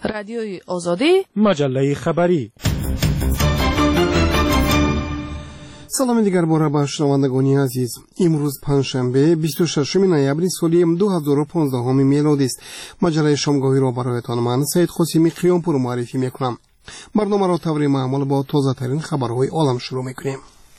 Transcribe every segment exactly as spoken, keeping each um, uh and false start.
رادیوی آزادی، مجله خبری. سلام دیگر باره با شنوندگان عزیز. امروز پنجشنبه بیست و ششم نوامبر سال دو هزار و پانزده میلادی است. مجله شامگاهی را برایتان من سید قاسمی قیامپور معرفی میکنم. برنامه را طور معمول با تازه ترین خبرهای عالم شروع میکنیم.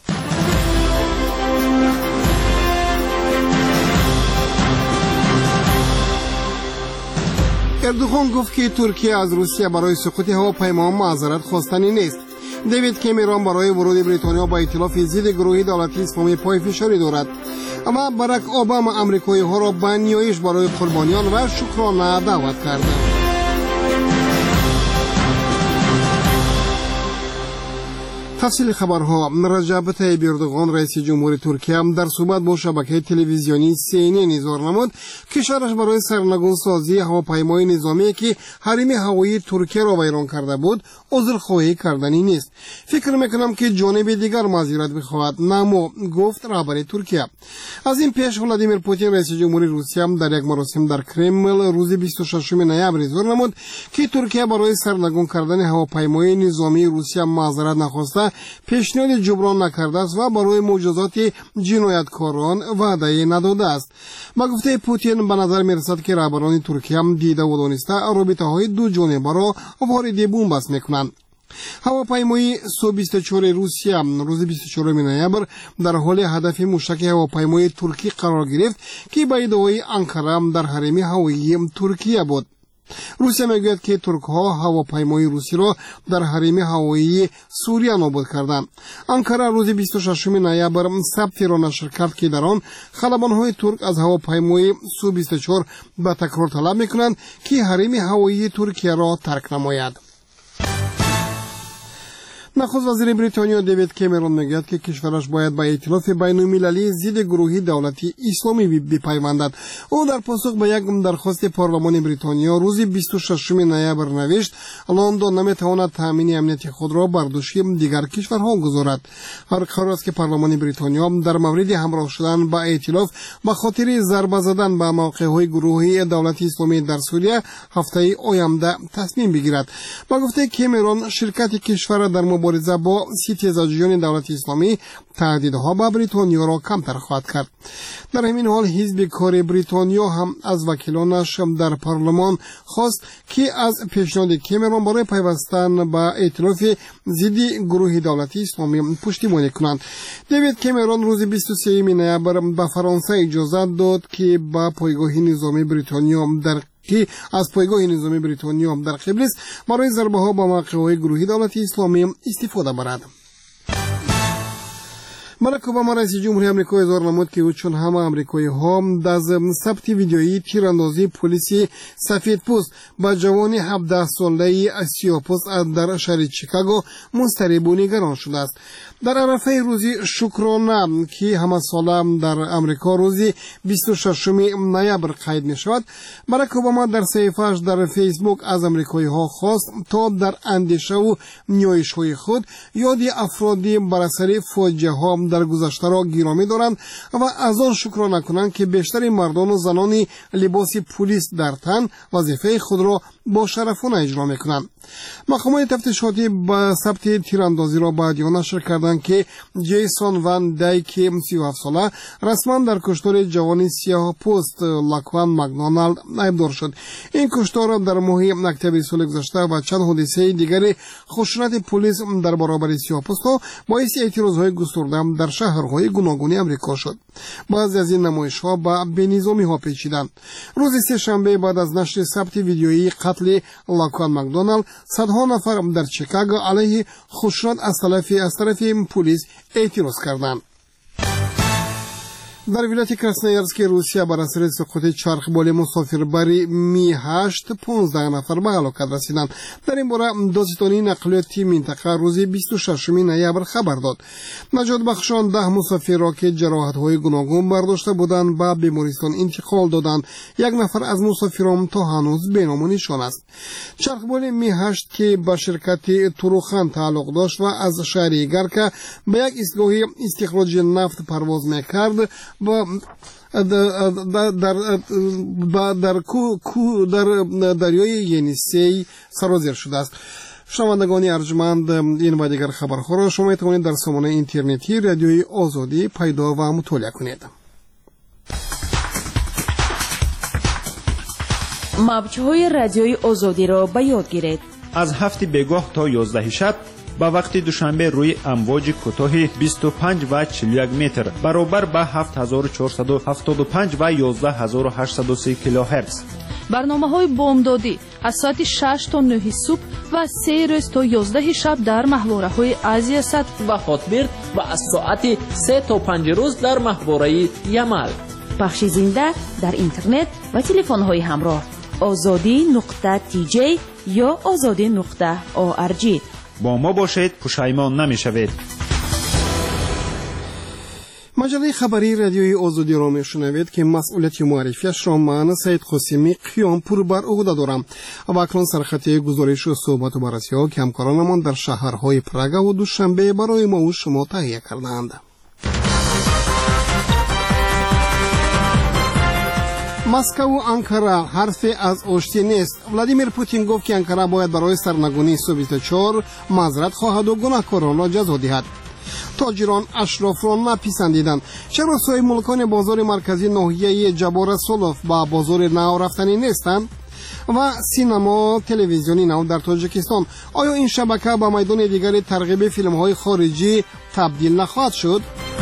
اردوغان گفت که ترکیه از روسیه برای سقوط هواپیما معذرت خواستنی نیست. دیوید کامرون برای ورود بریتانیا با ائتلاف ضد گروهی دولتی اسلامی پای فشاری دارد. اما باراک اوباما آمریکایی ها را به نیایش برای قربانیان و شکرانه دعوت کرد. تفصیل خبرها. رجب طیب اردوغان رئیس جمهور ترکیه در صحبت با شبکه تلویزیونی سی ان ان اظهار نمود کشورش برای سرنگون سازی هواپیمای نظامی که حریم هوایی ترکیه را ویران کرده بود عذرخواهی کردنی نیست. فکر میکنم که جانب دیگر معذرت بخواهد، نمو گفت رهبر ترکیه. از این پیش ولادیمیر پوتین رئیس جمهور روسیه در یک مراسم در کرمل روز بیست و ششم نوامبر اظهار نمود که ترکیه برای سرنگون کردن هواپیمای نظامی روسیه معذرت نخواسته پیشنهاد جبران نکرده است و برای مجازات جنایتکاران وعده نداده است. با گفته پوتین به نظر میرسد که رهبران ترکیه هم دیده و دانسته رابطه های دو جانبه را وارد بنبست میکنند. هواپیمای سو بیست و چهار روسیه روز بیست و چهارم نوامبر در حال هدف موشک هواپیمای ترکی قرار گرفت که به ادعای انقره در حریم هوایی ترکیه بود. روسیه میگوید که ترک ها هواپیمای روسی را در حریم هوایی سوریه نابود کردند. انقره روز بیست و ششم نوامبر ثبتی را نشر کرد که در آن خلبان های ترک از هواپیمای سو بیست و چهار به تکرار طلب میکنند که حریم هوایی ترکیه را ترک نماید. نخست وزیر بریتانیا دیوید کامرون میگوید که کشورش باید به ائتلاف بین‌المللی ضد گروهی دولتی اسلامی بپیوندد. او در پاسخ به یک درخواست پارلمان بریتانیا روز بیست و ششم نوامبر نوشت لندن نمیتواند تامین امنیت خود را بر دوش دیگر کشورها گذارد. هر قرار است که پارلمان بریتانیا در مورد همراه شدن با ائتلاف به خاطر ضربه زدن به موقع‌های گروهی دولتی اسلامی در سوریه هفته آینده تصمیم بگیرد. با گفته کامرون شرکت کشور در مبارزه با ستیزجویان دولت اسلامی تهدیدها به بریتانیا را کمتر خواهد کرد. در همین حال حزب کار بریتانیا هم از وکیلانش در پارلمان خواست که از پیشنهاد کامرون برای پیوستن به ائتلاف ضد گروه دولتی اسلامی پشتیبانی کنند. دیوید کامرون روز بیست و سوم نوامبر به فرانسه اجازه داد که به پایگاه نظامی بریتانیا در که از پایگاه نظامی بریتانیا در قبرس برای ضربه ها به موقع‌های گروهی دولت اسلامی استفاده برد. باراک اوباما رئیس جمهوری آمریکا اظهار نمود که او چون همه آمریکایی ها از ثبت ویدیویی تیراندازی پلیس سفید پوست با جوان هفده ساله سیاه‌پوست در شهر شیکاگو مضطرب و نگران شده است. در عرفه روزی شکرانه که همه ساله در آمریکا روزی بیست و ششم نوامبر قید می شود، باراک اوباما در صفحه‌اش در فیسبوک از آمریکایی ها خواست تا در اندیشه و نیایش های خود یادی افرادی بر اثر فاجعه ها در گذشته را گرامی دارند و از آن شکرانه کنند که بیشتر مردان و زنان لباس پلیس در تن وظیفه خود را با شرفانه اجرا میکنند. مقامات تفتیشاتی با ثبت تیراندازی را بعد نشر کردند که جیسون وان دایک سی و هفت ساله رسما در کشتار جوان سیاه پوست لاکوان مکدونالد ایبدار شد. این کشتار در ماه اکتبر سال گذشته و چند حادثه دیگر خشونت پلیس در برابر سیاه پوست‌ها باعث اعتراض‌های گسترده در شهرهای گوناگون آمریکا شد. بعضی از این نمایش‌ها با بی‌نظامی‌ها پیچیدند. روز سه شنبه بعد از نشر ثبت ویدیویی قتل لاکوان مکدونالد صدها نفر در شیکاگو علیه خشونت از طرف از طرف پلیس اعتراض کردند. در ولایت کراسنویارسک روسیه بر اثر سقوط چرخبال مسافربری می هشت پانزده نفر به هلاکت رسیدند. در این باره دادستانی نقلیاتی منطقه روز بیست و ششم نوامبر خبر داد. نجات بخشان ده مسافر را که جراحت‌های گوناگون برداشته بودند به بیمارستان انتقال دادند. یک نفر از مسافران تا هنوز بینام و نشان است. چرخبال می هشت که به شرکت توروخان تعلق داشت و از شهر گرکا به یک ایستگاه استخراج نفت پرواز می‌کرد با در در در دریای ینیسه سرازیر شده است. شنوندگان ارجمند، این و دیگر خبرها را شما میتوانید در سامانه اینترنتی رادیوی آزادی پیدا و مطالعه کنید. موج‌های رادیوی آزادی را به یاد گیرید. از هفت بگاه تا یازده شب با وقت دوشنبه روی امواج کوتاه بیست و پنج و چهل و یک متر برابر با هفت هزار و چهارصد و هفتاد و پنج و یازده هزار و هشتصد و سی کیلوهرتز. برنامه‌های بامدادی از ساعت شش تا نه صبح و سه روز تا یازده شب در محوره‌های آسیا صد و خاطبرد و از ساعت سه تا پنج روز در محوره یمل. پخش زنده در اینترنت و تلفن‌های همراه آزادی نقطه تی جی یا آزادی نقطه او آر جی. با ما باشید، پشیمان نمی‌شوید. مجله خبری رادیوی آزادی را میشنوید که مسئولیت معرفیش را من سید قاسمی قیامپور بر عهده دارم و اکنون سرخطی گزارش و صحبت و بررسی ها که همکارانمان در شهرهای پراگ و دوشنبه برای ما و شما تهیه کردند. مسکو و انکارا حرف از آشتی نیست. ولادیمیر پوتین گفت که انکارا باید برای سرنگونی سو بیست و چهار معذرت خواهد و گناهکاران را جزا دهد. تاجران اشراف را نپسندیدند. چرا سوی ملکان بازار مرکزی ناحیه جبار سولوف با بازار نو رفتنی نیستند؟ و سینما تلویزیونی نو در تاجیکستان، آیا این شبکه با میدان دیگری ترغیب فیلم های خارجی تبدیل نخواهد شد؟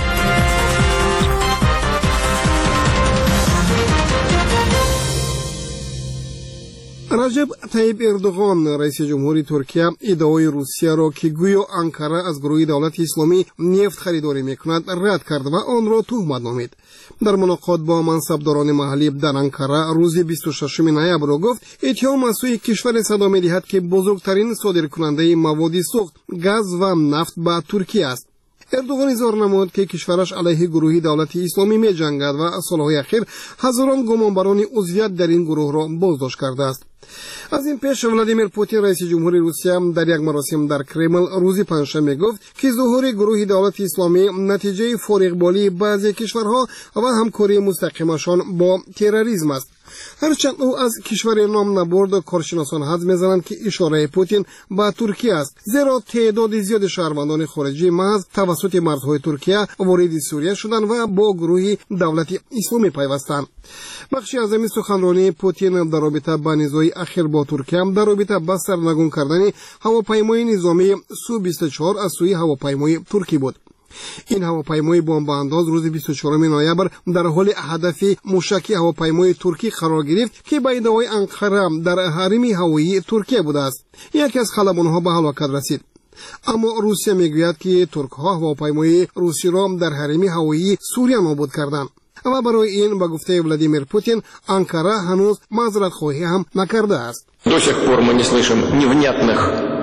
رجب طیب اردوغان رئیس جمهوری ترکیه ادعای روسیه را که گویا انکارا از گروه دولت اسلامی نفت خریداری میکند رد کرد و آن را تهمت نامید. در ملاقات با منصبداران محلی در انکارا روز بیست و ششم نوامبر گفت اتهام از سوی کشور صدا می‌دهد که بزرگترین صادرکننده مواد سوخت، گاز و نفت به ترکیه است. اردوغان اظهار نمود که کشورش علیه گروه دولت اسلامی می جنگد و سالهای اخیر هزاران گمانبران عضویت در این گروه را بازداشت کرده است. از این پیش ولادیمیر پوتین رئیس جمهوری روسیه در یک مراسم در کرمل روز پنجشنبه گفت که ظهور گروه دولت اسلامی نتیجه فارغبالی بعضی کشورها و همکاری مستقیمشان با تروریسم است. هرچند او از کشور نام نبرد، کارشناسان حدس می‌زنند که اشاره پوتین به ترکیه است، زیرا تعداد زیاد شهروندان خارجی محض توسط مرزهای ترکیه وارد سوریه شدند و با گروه دولت اسلامی پیوستند. بخشی از این سخنرانی پوتین در رابطه با نزاع اخیر با ترکیه در رابطه با سرنگون کردن هواپیمای نظامی سو بیست و چهار از سوی هواپیمای ترکی بود. این هواپیمای بمبانداز روز بیست و چهارم نوامبر در حال هدف موشکی هواپیمای ترکی قرار گرفت که به ادعای انقره در حریم هوایی ترکیه بوده است. یکی از خلبان‌ها به هلاکت رسید. اما روسیه میگوید که ترک‌ها هواپیمای روسی را در حریم هوایی سوریه نابود کردند و برای این به گفته ولادیمیر پوتین انقره هنوز معذرت خواهی هم نکرده است. До сих пор мы не слышим невнятных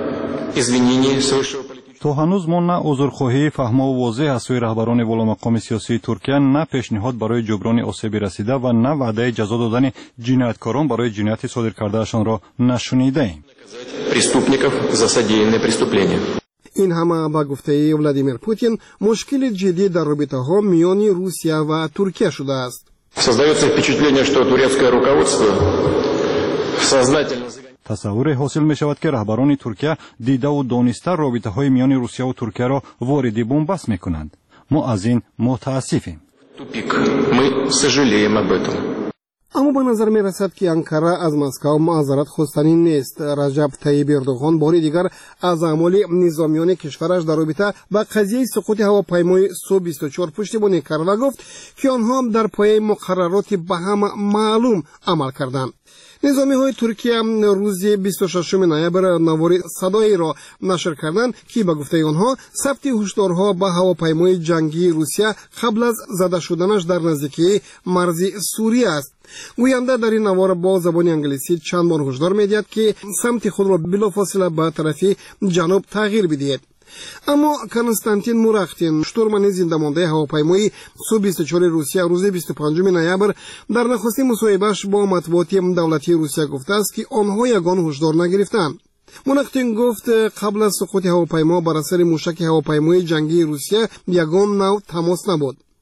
извинений с высшего. то ҳанӯз мо на узрхоҳии фаҳмо возеҳ аз сӯи раҳбарони воломақоми сиёсии туркия, на пешниҳод барои ҷуброни осеби расида ва на ваъдаи ҷазо додани ҷинояткорон барои ҷинояти содир кардаашонро нашунидаем. Преступников за содеянные преступления. این همه با گفته ولادیمیر پوتین مشکل جدی در رابطه‌ها میان روسیه و ترکیه شده است. Создается впечатление, что турецкое руководство сознательно тасаввуре ҳосил мешавад ки раҳбарони туркия дидаву дониста робитаҳои миёни русияву туркияро вориди бомбаст мекунанд. мо аз ин мутаассифем. Тупик. Мы сожалеем об этом. اما به نظر می رسد که انکارا از مسکو معذرت خواستنی نیست. رجب طیب اردوغان باری دیگر از اعمال نظامیان کشورش در رابطه با قضیه سقوط هواپیمای سو بیست و چهار پشتیبانی کرد و گفت که آنها در پایه مقررات به هم معلوم عمل کردند. نظامی های ترکیه روز بیست و ششم نوامبر نوار صدایی را نشر کردند که به گفته آنها ثبت هشدارها به هواپیمای جنگی روسیه قبل از زده شدنش در نزدیکی مرز سوریه است. گوینده در این نوار با زبان انگلیسی چند بار هشدار می‌دهد که سمت خود را بلافاصله به طرف جنوب تغییر بدهید. اما کنستانتین موراختین شتورمن زنده مانده هواپیمای سو بیست و چهار روسیه روز بیست و پنجم نوامبر در نخستین مصاحبه‌اش با مطبوعات دولتی روسیه گفته است که آنها یگان هشدار نگرفتند. موراختین گفت قبل از سقوط هواپیما بر اثر موشک هواپیمای جنگی روسیه یگان نوع تماس نبود.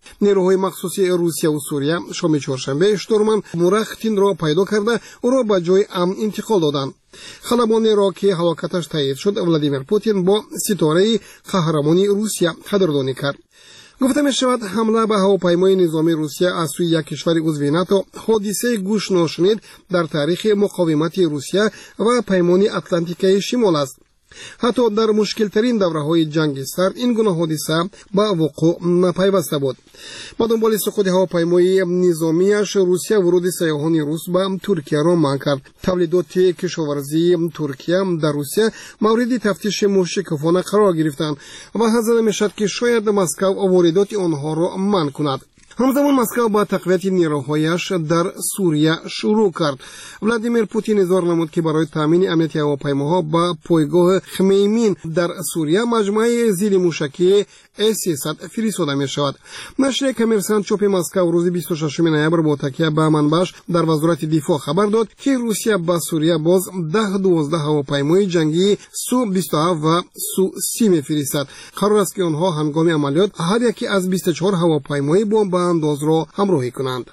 نیروهای مخصوصی روسیه و سوریه شام چهارشنبه شتورمن مرختین را پیدا کرده او را به جای امن انتقال دادند. خلبانی را که هلاکتش تایید شد ولادیمیر پوتین با ستاره قهرمانی روسیه قدردانی کرد. گفته می شود حمله به هواپیمای نظامی روسیه از سوی یک کشور عضو ناتو حادثه گوش ناشنید در تاریخ مقاومت روسیه و پیمان اتلانتیک شمال است. حتی در مشکل ترین دوره های جنگ سرد این گونه حادثه با وقوع نپیوسته بود. با دنبال سقوط هواپیمای نظامیش روسیه ورود سیاحان روس به ترکیه را منع کرد. تولیدات کشاورزی ترکیه در روسیه مورد تفتیش موشکافانه قرار گرفتند و حذر میشد که شاید مسکو واردات آنها را منع کند. همزمان مسکو با تقویت نیروهایش در سوریه شروع کرد. ولادیمیر پوتین اظهار نمود که برای تامین امنیت هواپیماها با پایگاه خمیمین در سوریه مجموعه زیر موشکی اس سیصد فرستاده می شود. نشر کمرسانت چاپ مسکو روز بیست و ششم نوامبر با تکیه به منبعش در وزارت دفاع خبر داد که روسیه به سوریه باز ده دوازده هواپیمای جنگی سو بیست و هفت و سو سی میفرستد. قرار است که آنها هنگام عملیات هر یکی از بیست و چهار هواپیمای بمب انداز را همراهی کنند.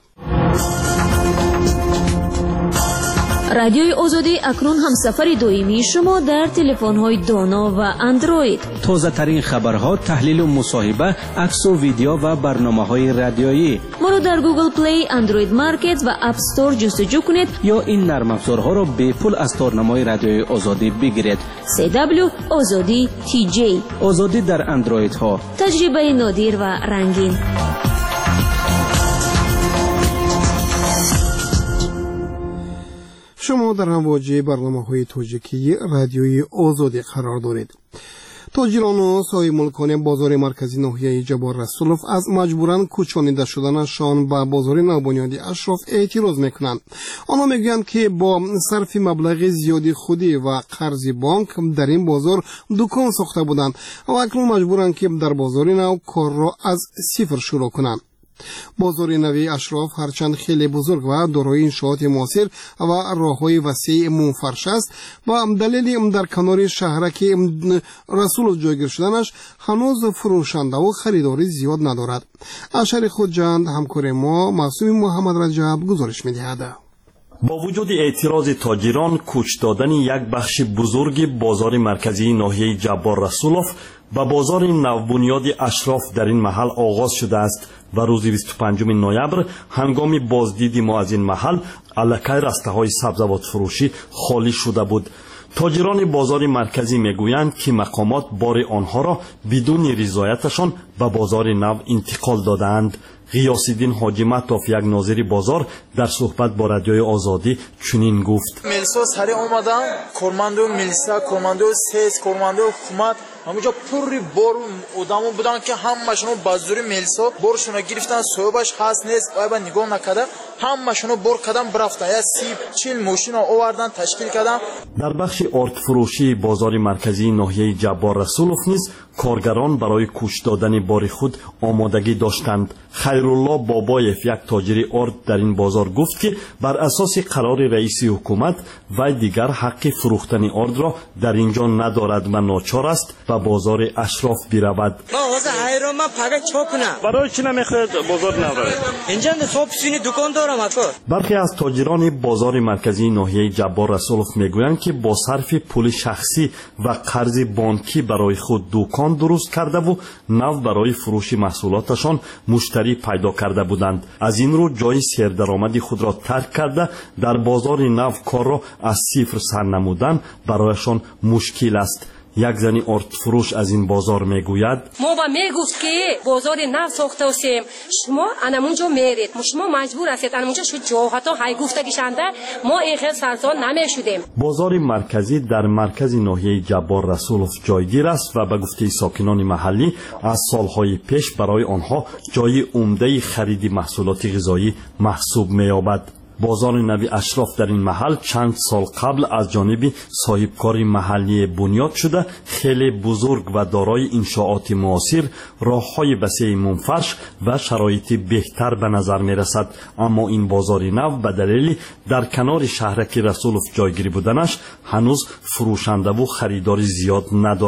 رادیوی آزادی اکنون همسفر دائمی شما در تلفن‌های دانا و اندروید. تازه ترین خبرها، تحلیل و مصاحبه، عکس و ویدیو و برنامه‌های رادیویی. ما را در گوگل پلی، اندروید مارکت و اپ استور جستجو کنید یا این نرم افزارها را به پول از تارنمای رادیوی آزادی بگیرید. سی دبلیو آزادی تی جی. آزادی در اندرویدها. تجربه نادر و رنگین. شما در امواج برنامه‌های تاجیکی رادیوی آزادی قرار دارید. تاجران و صاحب ملکان بازار مرکزی ناحیه جبار رسولوف از مجبوراً کوچانیده شدنشان به بازار نوبنیادی اشراف اعتراض میکنند. آنها میگویند که با صرف مبلغ زیادی خودی و قرض بانک در این بازار دکان ساخته بودند و اکنون مجبورند که در بازار نو کار را از صفر شروع کنند. بازار نوی اشراف هرچند خیلی بزرگ و دارای انشاءات معاصر و راههای وسیع منفرش است و دلیل در کنار شهرک رسول جایگیر شدنش هنوز فروشنده و خریداری زیاد ندارد. اشر خود جند همکار ما معصوم محمد رجب گزارش می‌دهد. با وجود اعتراض تاجران، کوچ دادن یک بخش بزرگ بازار مرکزی ناحیه جبار رسولوف و بازار نوبنیادی اشراف در این محل آغاز شده است و روز بیست و پنجم نوامبر هنگام بازدید ما از این محل الکی رسته‌های سبزوات فروشی خالی شده بود. تاجران بازار مرکزی میگویند که مقامات بار آنها را بدون رضایتشان به بازار نو انتقال دادند. غیاس‌الدین حاجی مطاف یک ناظر بازار در صحبت با رادیوی آزادی چنین گفت: ملسا سری اومدن، کارمندو ملسا، کارمندو سیس، کارمندو حکومت همونجا پوری بار آدمو بودن که همشونو بازاری ملسا برشونو گرفتن، صاحبش هست نیست آیا نگاه نکرده، همشونو بر کردن برفتن. یا سی چهل ماشین آوردن تشکیل کردن. در بخش آرد فروشی بازار مرکزی ناحیه جبار رسولوف نیز کارگران برای کوچ دادن بار خود آمادگی داشتند. خیرالله بابایف یک تاجر آرد در این بازار گفت که بر اساس قرار رئیس حکومت و دیگر حق فروختن آرد را در اینجا ندارد و ناچار است و بازار اشراف برود. مغازه حیران من فقط چا کنم. برای چی نمیخواد بازار نبره؟ اینجا صبح سینی دکان دارم اکو. برخی از تاجران بازار مرکزی ناحیه جبار رسولوف میگویند که با صرف پول شخصی و قرض بانکی برای خود دکان درست کرده و نو برای فروش محصولاتشان مشتری پیدا کرده بودند. از این رو جای سردرآمدی خود را ترک کرده در بازار نو کار را از صفر سر نمودن برایشان مشکل است. یک زنی آرد فروش از این بازار میگوید: ما با میگفت که بازار نو ساخته هستیم، شما انمونجا میرید، شما مجبور هستید انمونجا شو جاهتا های گفتگیشنده، ما این خیلی سرسان نمیشدیم. بازار مرکزی در مرکز ناحیه جبار رسولوف جایگیر است و به گفته ساکنان محلی از سالهای پیش برای آنها جای عمده خرید محصولات غذایی محسوب می‌یابد. بازار نوی اشراف در این محل چند سال قبل از جانب صاحبکار محلی بنیاد شده، خیلی بزرگ و دارای انشاءات معاصر، راه‌های وسیع منفرش و شرایط بهتر به نظر می رسد. اما این بازار نو به دلیل در کنار شهرک رسولوف جایگیری بودنش هنوز فروشنده و خریداری زیاد ندارد.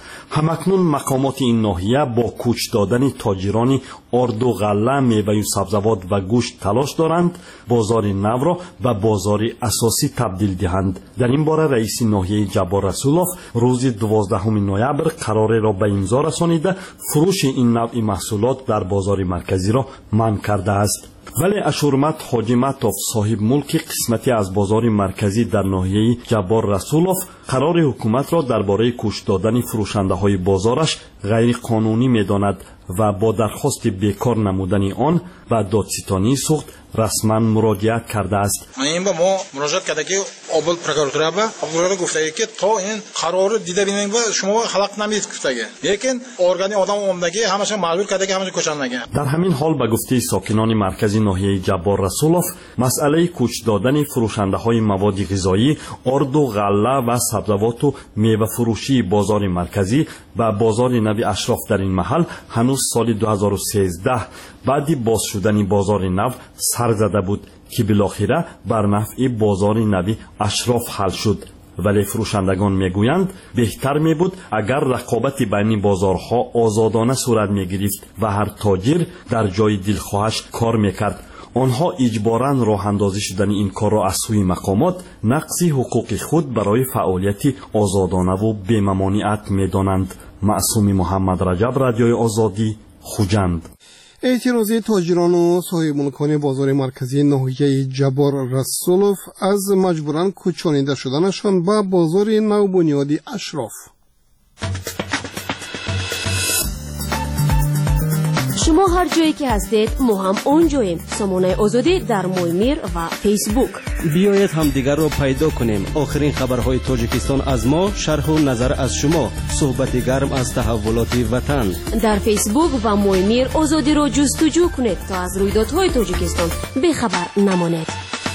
همکنون مقامات این ناحیه با کوچ دادن تاجران آرد و غله، میوه و سبزیجات و گوشت تلاش دارند بازار نو را به بازار اساسی تبدیل دهند. در این باره رئیس ناحیه جبار رسولوف روز دوازدهم نوامبر قرار را به امضا رسانیده فروش این نوع محصولات در بازار مرکزی را منع کرده است. ولی اشورمت حاجی متاف صاحب ملک قسمتی از بازار مرکزی در ناحیه جبار رسولوف قرار حکومت را درباره کوچ دادن فروشنده های بازارش غیر قانونی می‌داند و با درخواست بیکار نمودن آن و دادستانی سوخت رسما مراجعه کرده است. این با ما مراجعه کرده که اول پروکوراتور با پروکوراتور گفته که تا این قرار دیده ببینید و شما خلق نمیدید گفته لیکن ارگان آدم اومدگی همش معلول کرده که همش کوچندگی. در همین حال به گفته ساکنان مرکزی ناحیه جبار رسولوف مسئله کوچ دادن فروشنده های مواد غذایی، آرد و غله و سبزیجات و میوه فروشی بازار مرکزی و بازار نو اشراف در این محل هنوز سال دو هزار و سیزده بعدی باز شدن بازار نو سر زده بود که بالاخره بر نفع بازار نو اشراف حل شد. ولی فروشندگان میگویند بهتر می بود اگر رقابت بین بازارها آزادانه صورت می گرفت و هر تاجر در جای دلخواهش کار میکرد. آنها اجباراً راه اندازی شدن این کار را از سوی مقامات نقض حقوق خود برای فعالیت آزادانه و بی‌ممانعت میدانند. معصوم محمد رجب، رادیوی آزادی، خوجند. اعتراضی تاجران و صاحب ملکان بازار مرکزی ناحیه جبار رسولوف از مجبوراً کوچانیده شدنشان به بازار نوبنیادی اشراف. شما هر جایی که هستید ما هم اونجاییم. سامانه آزادی در مویمیر و فیسبوک. بیایید همدیگر را پیدا کنیم. آخرین خبرهای تاجیکستان از ما، شرح و نظر از شما، صحبت گرم از تحولات وطن. در فیسبوک و مویمیر آزادی را جستجو کنید تا از رویدادهای تاجیکستان بخبر نمانید.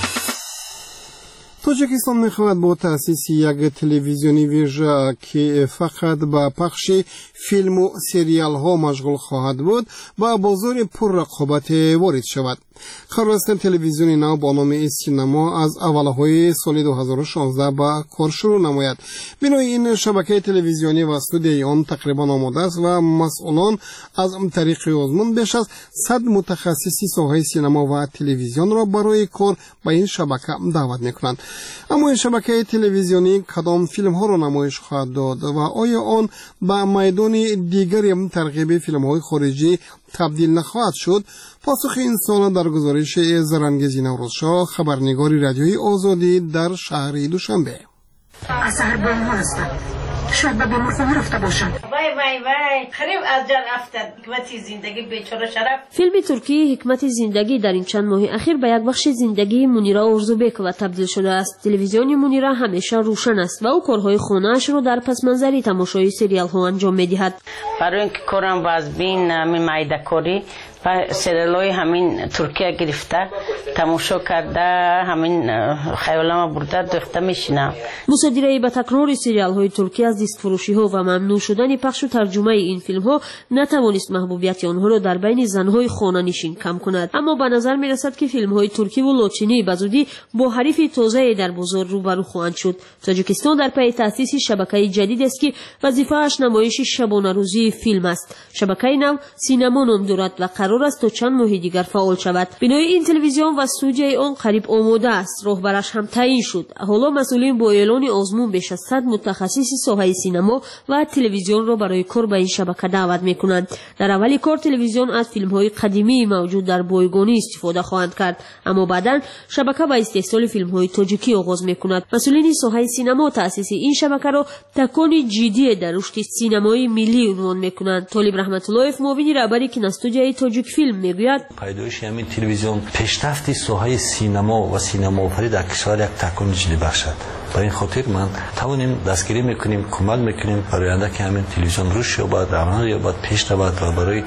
تاجیکستان می‌خواهد با تأسیس یک تلویزیونی ویژه که فقط با پخش فیلم و سریال ها مشغول خواهد بود با بازار پر رقابت وارد شود. قرار است تلویزیونی نو با نام سینما از اولهای سال دو هزار و شانزده با کار شروع نماید. بنای این شبکه تلویزیونی و استودیوی آن تقریبا آماده است و مسئولان از طریق آزمون بیش از صد متخصص ساحه سینما و تلویزیون را برای کار با این شبکه دعوت میکنند. اما این شبکه تلویزیونی کدام فیلم ها را نمایش خواهد داد و آیا آن به میدان دیگری ترغیب فیلم های خارجی تبدیل نخواهد شد؟ پاسخ این سوال در گزارش زرنگزی نوروزشاه، خبرنگاری رادیوی آزادی در شهر دوشنبه. از سهر بایم ها هستم. شاید به بیمار خونه رفته باشن. وای وای وای خریب از جان افتاد. حکمت زندگی بیچاره شرف. فیلم ترکی حکمت زندگی در این چند ماه اخیر به یک بخش زندگی منیرا ارزوبک و تبدیل شده است. تلویزیون منیرا همیشه روشن است و او کارهای خانه‌اش را در پس منظری تماشای سریال ها انجام می‌دهد. برای اینکه کارم باز بین می مایدکاری و سریالای همین ترکیه گرفته تماشا کرده همین خیالم برده دختر میشینم. مصادره به تکرار سریال های ترکی از دیسک فروشی ها و ممنوع شدن پخش و ترجمه این فیلم ها نتوانست محبوبیت آنها را در بین زنهای خانه نشین کم کند. اما به نظر می رسد که فیلم های ترکی و لاتینی بزودی با حریف تازه در بازار روبرو خواهند شد. تاجیکستان در پی تأسیس شبکه جدید است که وظیفه‌اش نمایش شبانه روزی فیلم است. شبکه نو سینما نام دارد و قرار است تا چند ماه دیگر فعال شود. بنای این تلویزیون و استودیوی آن قریب آماده است. راهبرش هم تعیین شد. حالا مسئولین با اعلان آزمون بیش از صد متخصص ساحه سینما و تلویزیون را برای کار به این شبکه دعوت میکنند. در اول کار تلویزیون از فیلم های قدیمی موجود در بایگانی استفاده خواهند کرد، اما بعدا شبکه با استحصال فیلم های تاجیکی آغاز میکند. مسئولین ساحه سینما تأسیس این شبکه را تکانی جدی در رشد سینمایی ملی عنوان میکنند. طالب رحمت الله معاون رهبری کینوستودیوی تاجیک فیلم میگوید پیدایش همین تلویزیون پیشرفت ساحه سینما و سینماآفرینی در کشور یک تکان جدی بخشد. برای این خاطر من توانیم دستگیری میکنیم، کمک میکنیم برای آینده که همین تلویزیون رشد یابد، رونق یابد، پیش رود و برای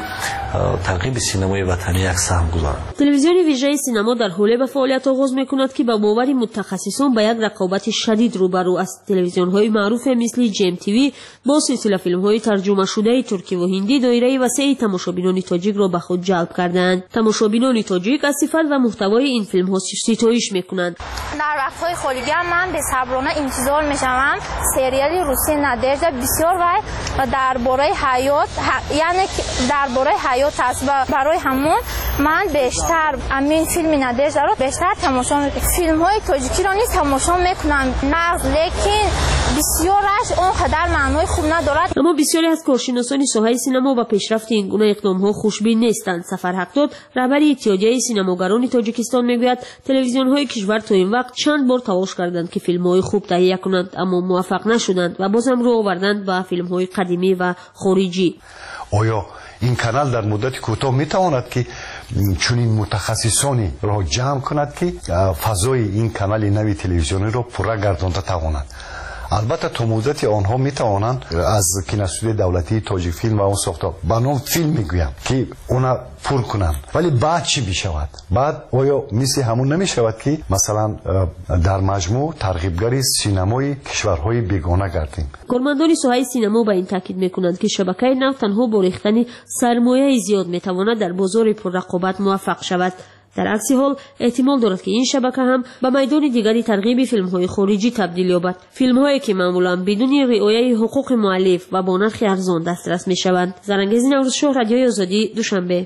ترغیب سینمای وطنی یک سهم گذارد. تلویزیون ویژه سینما در حال به فعالیت آغاز میکند که با باور متخصصان به یک رقابت شدید روبرو است. تلویزیون‌های معروف مثل جی ام تی وی با سلسله فیلم‌های ترجمه شده ترکی و هندی دایره وسیع تماشابینان تاجیک را به خود جلب کردند. تماشابینان تاجیک از صفت و محتوای این فیلم‌ها ستایش میکنند. در وقت‌های خالیگی من به صبرانه انتظار میشم سریال روسی نادرجا بسیار وای و درباره حیات یعنی درباره حیات است و برای همون من بیشتر امین فیلم نادرجا رو بیشتر تماشا میکنم. فیلم های تاجیکی رو نیست تماشا میکنم نقد لیکن بسیارش اونقدر معنای خوب ندارد. اما بسیاری از کارشناسان ساحه سینما و پیشرفت این گونه اقدام‌ها خوشبین نیستند. سفر حقداد رهبری اتحادیه سینماگران تاجیکستان میگوید تلویزیون‌های کشور تا این وقت چند بار تلاش کردند که فیلم‌های خوب تهیه کنند اما موفق نشدند و بازم رو آوردند به فیلم‌های قدیمی و خارجی. آیا این کانال در مدت کوتاه میتواند که چنین متخصصانی را جمع کند که فضای این کانال نوی تلویزیونی را پورا گردانده تواند؟ البته تا مدتی آنها میتوانند از کینوستودیوی دولتی تاجیک فیلم و اون ساخته به نام فیلم میگویم که اونا پر کنند، ولی بعد چی میشود؟ بعد آیا مثل همون نمیشود که مثلا در مجموع ترغیبگری سینمای کشورهای بیگانه گردیم؟ کارمندان ساحه سینما به این تاکید میکنند که شبکه نو تنها با ریختن سرمایه زیاد میتواند در بازار پررقابت موفق شود. در عکس حال احتمال دارد که این شبکه هم به میدان دیگری ترغیب فیلم‌های خارجی تبدیل یابد، فیلم‌هایی که معمولاً بدون رعایت حقوق مؤلف و با نرخ ارزان دسترس می‌شوند. زرنگیز نوروزشاه، رادیوی آزادی، دوشنبه.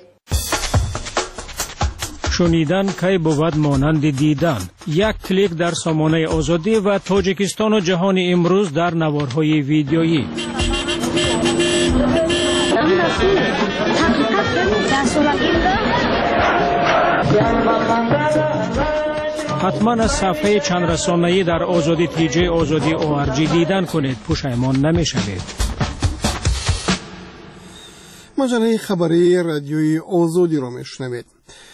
شنیدن کی بود مانند دیدن. یک کلیک در سامانه آزادی و تاجیکستان و جهان امروز در نوارهای ویدیویی. حتما از صفحه چند رسانه‌ای در آزادی تیجی آزادی او آر جی دیدن کنید، پشیمان نمی‌شوید. مجله خبری رادیوی آزادی را میشنوید.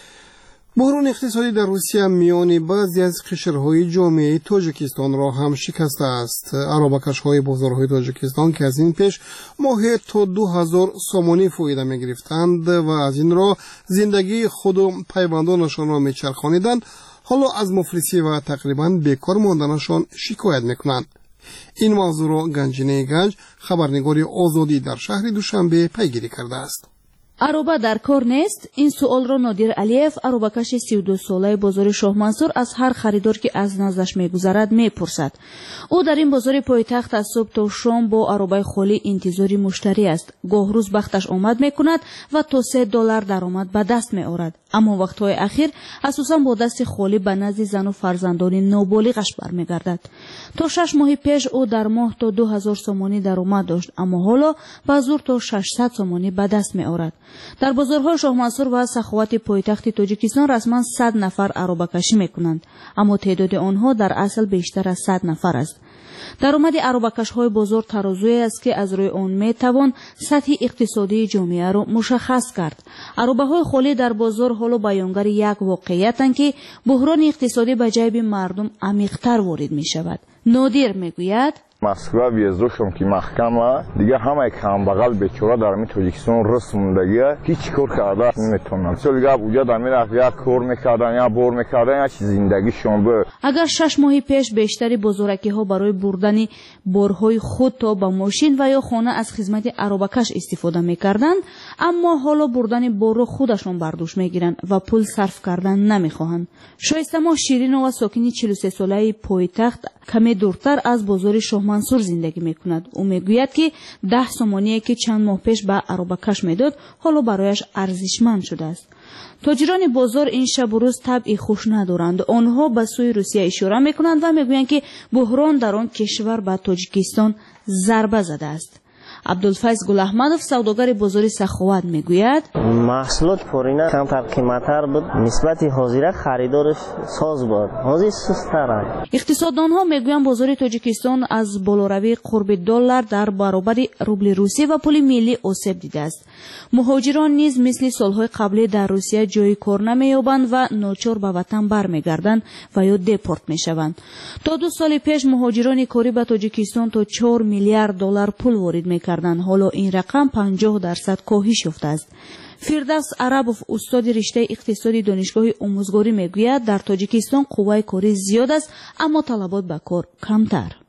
بحران اقتصادی در روسیه میان بعضی از قشرهای جامعه تاجیکستان را هم شکسته است. ارابکش‌های بازارهای تاجیکستان که از این پیش ماهی تا دو هزار سامانی فایده می‌گرفتند و از این را زندگی خود و پیوندانشان را می‌چرخانیدند، حالا از مفلسی و تقریباً بیکار ماندنشان شکایت می‌کنند. این موضوع را گنجینه گنج، خبرنگاری آزادی در شهر دوشنبه پیگیری کرده است. ароба дар кор нест? ин суолро нодир алиев, аробакаши سی و دو солаи бозори шоҳмансур аз ҳар харидор ки аз наздаш мегузарад мепурсад. ӯ дар ин бозори пойтахт аз субҳ то шом бо аробаи холӣ интизори муштарӣ аст. гоҳ рӯз бахташ омад мекунад ва то се доллар даромад ба даст меорад. аммо вақтҳои ахир асосан бо дасти холӣ ба назди зану фарзандони ноболиғаш бармегардад. то шаш моҳи пеш ӯ дар моҳ то ду ҳазор сомонӣ даромад дошт, аммо ҳоло ба зур то шашсад сомонӣ ба даст меорад. дар бозорҳои шоҳмансур ва саховати пойтахти тоҷикистон расман сад нафар аробакашӣ мекунанд, аммо теъдоди онҳо дар асл бештар аз сад нафар аст. даромади аробакашҳои бозор тарозуе аст ки аз рӯи он метавон сатҳи иқтисодии ҷомеаро мушаххас кард. аробаҳои холӣ дар бозор ҳоло баёнгари як воқеиятанд ки буҳрони иқтисодӣ ба ҷайби мардум амиқтар ворид мешавад. нодир мегӯяд: Москва вездошам ки маҳкама дига ҳамаи камбағал бечора дар ами Тоҷикистон рус мондагия ҳеҷ кор карда наметавонанд. Сол гап уҷа дар мерафт як кор мекардан я бор мекардан я чи зиндагишон бо. Агар шаш моҳи пеш бештари бозоракиҳо барои бурдани борҳои худ то ба мошин ва ё хона аз хизмати аробакаш истифода мекарданд, аммо ҳоло бурдани борро худашон бардӯш мегиранд ва пул сарф кардан намехоҳанд. Шоистамоҳ Ширинова, сокини чилу се солаи пойтахт, каме дуртар аз бозори шоҳмансур зиндагӣ мекунад. ӯ мегӯяд ки даҳ сомоние ки чанд моҳ пеш ба аробакаш медод, ҳоло барояш арзишманд шудааст. тоҷирони бозор ин шабу рӯз табъи хуш надоранд. онҳо ба сӯи Русия ишора мекунанд ва мегӯянд ки буҳрон дар он кишвар ба Тоҷикистон зарба задааст. абдулфайз гулаҳмадов, савдогари бозори саховат, мегӯяд: маҳсулот порина камтар қиматтар буд, нисбати ҳозира харидораш соз буд, ҳозир сусттаранд. иқтисоддонҳо мегӯянд бозори Тоҷикистон аз болоравии қурби доллар дар баробари рубли русӣ ва пули миллӣ осеб дидааст. муҳоҷирон низ мисли солҳои қаблӣ дар Русия ҷои кор намеёбанд ва ночор ба ватан бармегарданд ва ё депорт мешаванд. то ду соли пеш муҳоҷирони корӣ ба Тоҷикистон то чор миллиард доллар пул ворид мекарданд. ҳоло ин рақам панҷоҳ дарсад коҳиш ёфтааст. фирдавс арабов, устоди риштаи иқтисоди донишгоҳи омӯзгорӣ, мегӯяд дар Тоҷикистон қувваи корӣ зиёд аст, аммо талабот ба кор камтар.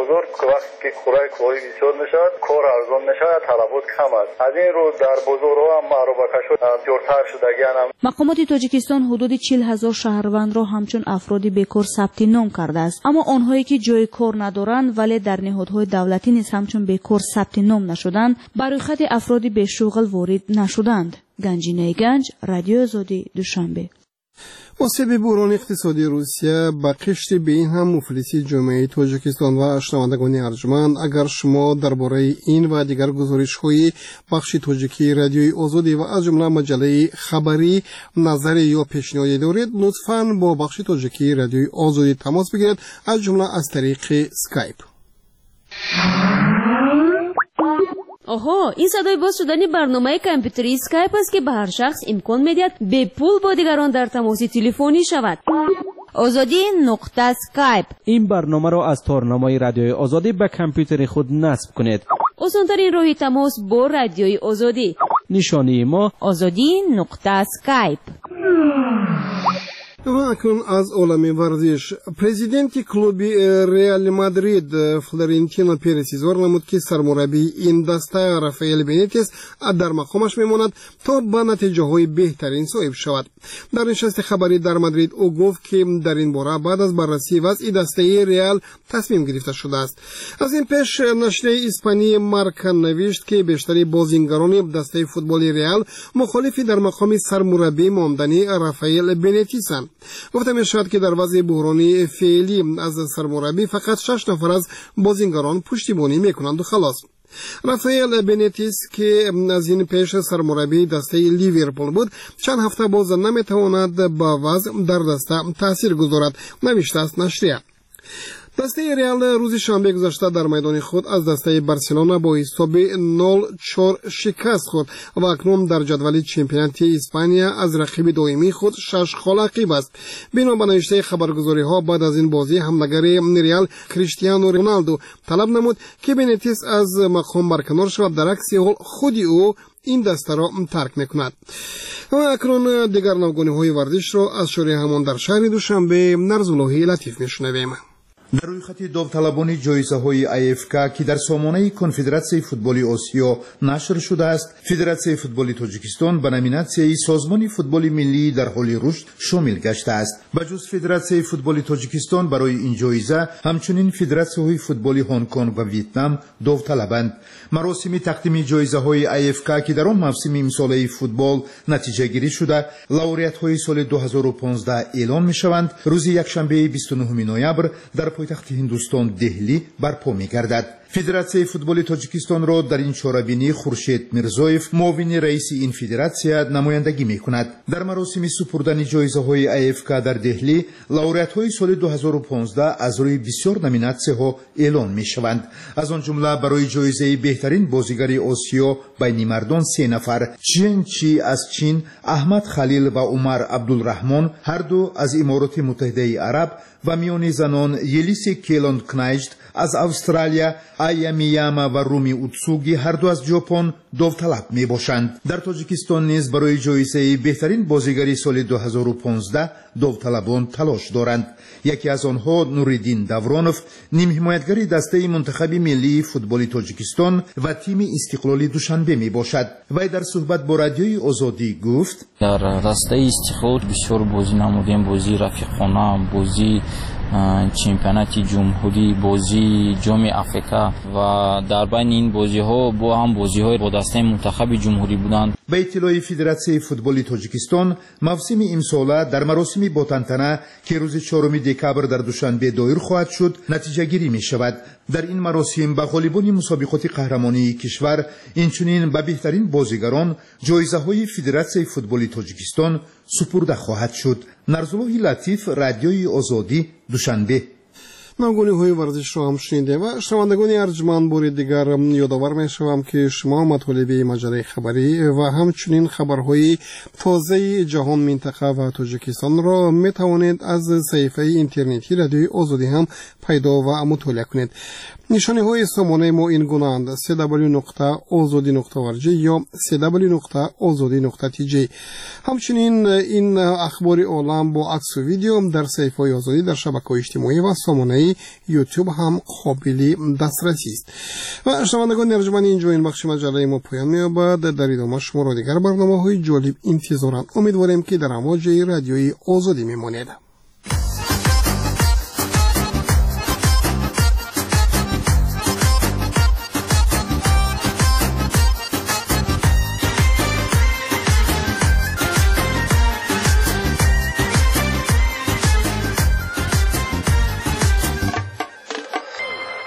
بزرگ که وقتی که کورای کاری بسیار میشود کار ارزان میشود تلفات کم است از این رو در بازارها هم معروبکشو جورتر شدگیان. مقامات تاجیکستان حدود چهل هزار شهروند را همچون افرادی بیکار ثبت نام کرده است، اما آنهایی که جای کار ندارند ولی در نهادهای دولتی نیز همچون بیکار ثبت نام نشدند برای خط افرادی به شغل وارد نشدند. گنجینه گنج، رادیو آزادی، دوشنبه. واسه بحران اقتصادی روسیه با قشر به این هم مفلسی جامعه تاجیکستان و شنوندگان ارجمند، اگر شما درباره این و دیگر گزارش‌های بخش تاجیکی رادیوی آزادی و از جمله مجله خبری نظر یا پیشنهادی دارید، لطفاً با بخش تاجیکی رادیوی آزادی تماس بگیرید، از جمله از طریق اسکایپ. آها، این صدای باز شدن برنامه کامپیوتری اسکایپ است که به هر شخص امکان میدهد به پول با دیگران در تماس تلفنی شود. آزادی نقطه اسکایپ. این برنامه را از تارنمای رادیوی آزادی به کامپیوتر خود نصب کنید. آسان‌ترین راه تماس با رادیوی آزادی. نشانی ما آزادی نقطه اسکایپ. و اکنون از عالم ورزش، پرزیدنت کلوب ریال مادرید فلورنتینو پرز اظهار نمود که سرمربی این دسته رافائل بنیتس در مقامش میماند تا به نتیجه های بهترین صاحب شود. در نشست خبری در مادرید او گفت که در این باره بعد از بررسی وضع دسته ریال تصمیم گرفته شده است. از این پیش نشریه اسپانی مارکا نوشت که بیشتر بازیگران دسته فوتبال ریال مخالفی در مقام سرمربی ماندنی رافائل بنیتس اند. گفته می شود که در وضع بحرانی فعلی از سرمربی فقط شش نفر از بازیگران پشتیبانی میکنند و خلاص. رافائل بنیتس که از این پیش سرمربی دسته لیورپول بود چند هفته باز نمیتواند با وضع در دسته تاثیر گذارد، نوشته است نشریه. دسته ریال روز شنبه گذشته در میدان خود از دسته بارسلونا با حساب نول چهار شکست خورد و اکنون در جدول چمپیونات اسپانیا از رقیب دائمی خود شش خال عقب است. بنا به نوشته خبرگزاری ها بعد از این بازی حملگر ریال کریستیانو رونالدو طلب نمود که بنیتس از مقام برکنار شود، در عکس حال خودی او این دسته را ترک میکند. و اکنون دیگر نوگانی های ورزش را از شوره همان در شهر دوشنبه نرزالله لطیف میشنویم. در روی خط داوطلبان جایزه های آی اف کی که در سامانه کنفدراسیون فوتبال آسیا نشر شده است، فدراسیون فوتبال تاجیکستان به نامیناسیون سازمان فوتبال ملی در حال رشد شامل گشته است. بجز فدراسیون فوتبال تاجیکستان برای این جایزه همچنین فدراسیون فوتبال هنگ کنگ و ویتنام داوطلبند. مراسم تقدیم جایزه های آی اف کی که در آن موسم امساله فوتبال نتیجه گیری شده، لауریات های سال دو هزار و پانزده اعلان می شوند. روز یکشنبه بیست و نهم نوامبر در پایتخت هندوستان دهلی برپا می‌گردد. فدراسیون فوتبال تاجیکستان را در این چهاربینی خورشید میرزایف معاون رئیس این فدراسیون نمایندگی می‌کند. در مراسم سپردن جایزه‌های آی اف کی در دهلی، لауریات‌های سال دو هزار و پانزده از روی بسیار نامیناسی‌ها اعلان می‌شوند. از آن جمله برای جایزه بهترین بازیگر آسیا بین مردان سه نفر، چین چی از چین، احمد خلیل و عمر عبدالرحمن هر دو از امارات متحده عرب و میان زنان یلیس کیلاند کنایشت از استرالیا، آیا میاما و رومی اوتسوگی هر دو از ژاپن داوطلب می باشند. در تاجیکستان نیز برای جایزه بهترین بازیگری سال دو هزار و پانزده داوطلبان تلاش دارند. یکی از آنها نوریدین داورانوف، نیم حمایتگر دسته منتخب ملی فوتبال تاجیکستان و تیم استقلال دوشنبه می باشد. وی در صحبت با رادیوی آزادی گفت: در دسته استقلال بسیار بازی نمودیم، بازی رفیقانه، بازی چمپیونات جمهوری، بازی جام افریقا و در بین این بازی ها با هم بازی های با دسته منتخب جمهوری بودند. به اطلاع فدراسیون فوتبال تاجیکستان، موسم امساله در مراسم با تنتنه که روز چهارم دکامبر در دوشنبه دایر خواهد شد نتیجه گیری می شود. در این مراسم به غالبان مسابقات قهرمانی کشور، اینچنین به بهترین بازیگران جایزه های فدراسیون فوتبال تاجیکستان سپرده خواهد شد. نرزالله لطیف، رادیوی آزادی، دوشنبه. نوگانی های ورزش را هم شنیده و شنوندگان ارجمند بار دیگر یادآور می شوم که شما مطالب مجله خبری و همچنین خبرهای تازه جهان، منطقه و تاجیکستان را می توانید از صفحه اینترنتی رادیوی آزادی هم پیدا و مطالعه کنید. نشانی های سامانه ما این گونه اند: سی دبلیو نقطه آزادی نقطه او آر جی یا سی دبلیو نقطه آزادی نقطه تی جی. همچنین این اخبار عالم با عکس و ویدیو در صفحه آزادی در شبکه‌های اجتماعی و سامانه برنامه یوتیوب هم قابل دسترسی است. و شنوندگان ارجمند، اینجا این بخش مجله ما پایان می‌یابد. در ادامه شما را دیگر برنامه‌های جالب انتظارم. امیدواریم که در امواج رادیوی آزادی میمانید.